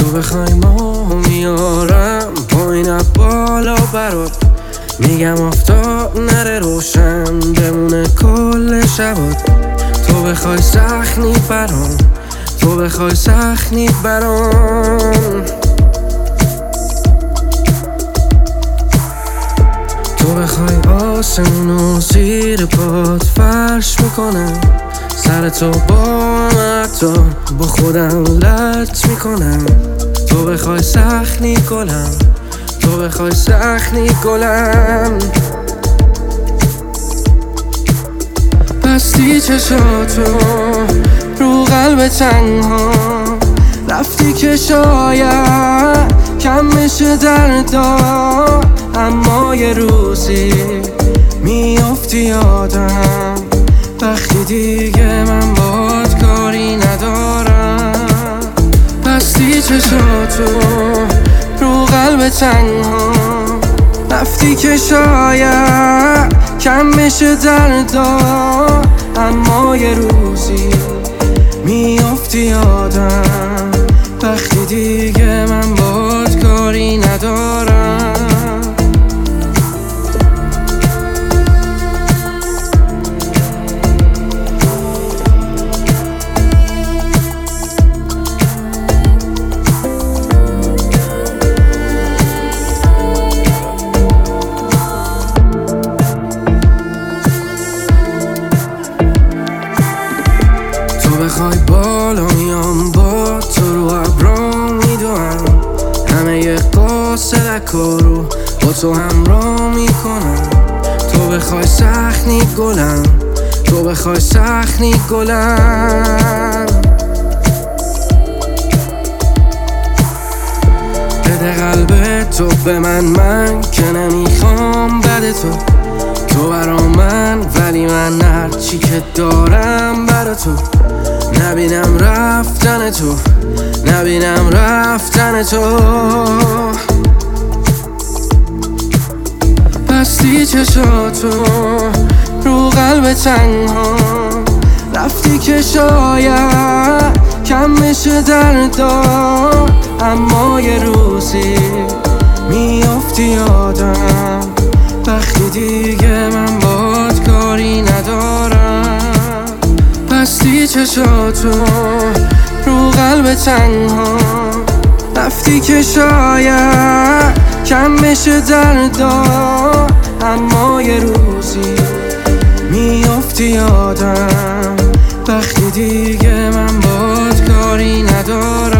بخوای ما میارم پایین بالا برات، میگم آفتاب نره روشن بمونه کل شبات. تو بخوای سخنی برام، تو بخوای سخنی برام، تو بخوای آسمونو زیر پات فرش میکنم، سر تو با حتی با خودم لط میکنم. تو بخوای سخنی گلم، تو بخوای سخنی گلم. بستی چشاتو رو قلب تنها، رفتی که شاید کم بشه دردا، اما یه روزی میافتی یادم وقتی دیگه من باهات کاری ندارم. بستی چشاتو رو قلب تنها، رفتی که شاید کم بشه دردا، اما یه روزی میافتی یادم وقتی دیگه من باهات کاری ندارم. بخوای بالا میام با تو رو ابرام میدوم، همه ی قاصدک رو با تو همراه میکنم. تو بخوای سخنی گلم، تو بخوای سخنی گلم. بده قلب تو به من که نمیخوام بد تو، تو برا من ولی من هرچی که دارم برا تو. نبینم رفتن تو، نبینم رفتن تو. بستی چشاتو رو قلب تنها، رفتی که شاید کم بشه دردا، اما یه روزی میافتی یادم وقتی دیگه من باهات کاری ندارم. بستی چشاتو رو قلب تنها، رفتی که شاید کم بشه دردا، اما یه روزی میافتی یادم وقتی دیگه من باهات کاری ندارم.